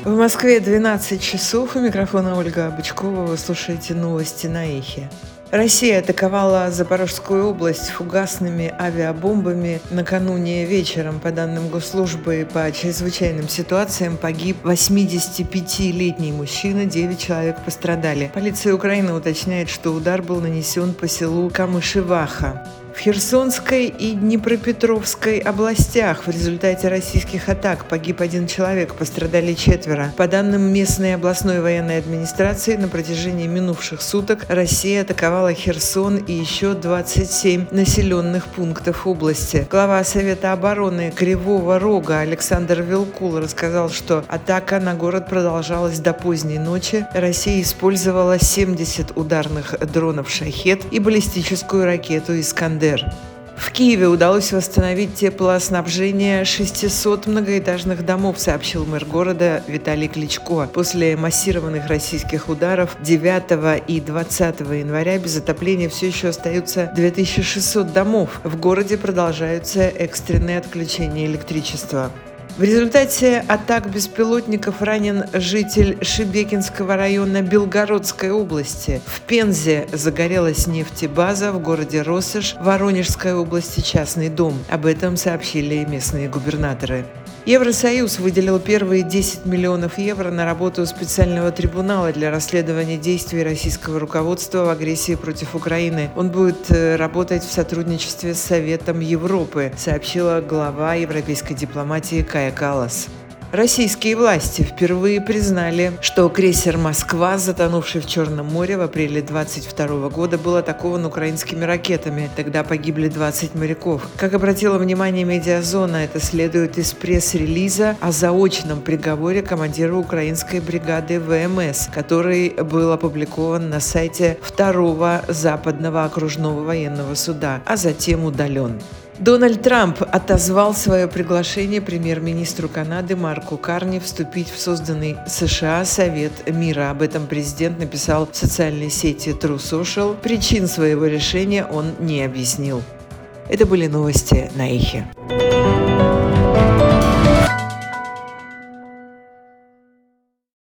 В Москве 12 часов. У микрофона Ольга Бычкова. Вы слушаете новости на Эхе. Россия атаковала Запорожскую область фугасными авиабомбами накануне вечером. По данным Госслужбы по чрезвычайным ситуациям погиб 85-летний мужчина, 9 человек пострадали. Полиция Украины уточняет, что удар был нанесен по селу Камышеваха. В Херсонской и Днепропетровской областях в результате российских атак погиб 1 человек, пострадали 4. По данным местной областной военной администрации, на протяжении минувших суток Россия атаковала Херсон и еще 27 населенных пунктов области. Глава Совета обороны Кривого Рога Александр Вилкул рассказал, что атака на город продолжалась до поздней ночи. Россия использовала 70 ударных дронов «Шахед» и баллистическую ракету «Искандер». В Киеве удалось восстановить теплоснабжение 600 многоэтажных домов, сообщил мэр города Виталий Кличко. После массированных российских ударов 9 и 20 января без отопления все еще остаются 2600 домов. В городе продолжаются экстренные отключения электричества. В результате атак беспилотников ранен житель Шебекинского района Белгородской области. В Пензе загорелась нефтебаза, в городе Россошь Воронежской области частный дом. Об этом сообщили местные губернаторы. Евросоюз выделил первые 10 миллионов евро на работу специального трибунала для расследования действий российского руководства в агрессии против Украины. Он будет работать в сотрудничестве с Советом Европы, сообщила глава европейской дипломатии Кая Каллас. Российские власти впервые признали, что крейсер «Москва», затонувший в Черном море в апреле 2022 года, был атакован украинскими ракетами. Тогда погибли 20 моряков. Как обратила внимание «Медиазона», это следует из пресс-релиза о заочном приговоре командира украинской бригады ВМС, который был опубликован на сайте 2-го Западного окружного военного суда, а затем удален. Дональд Трамп отозвал свое приглашение премьер-министру Канады Марку Карни вступить в созданный США Совет мира. Об этом президент написал в социальной сети True Social. Причин своего решения он не объяснил. Это были новости на Эхе.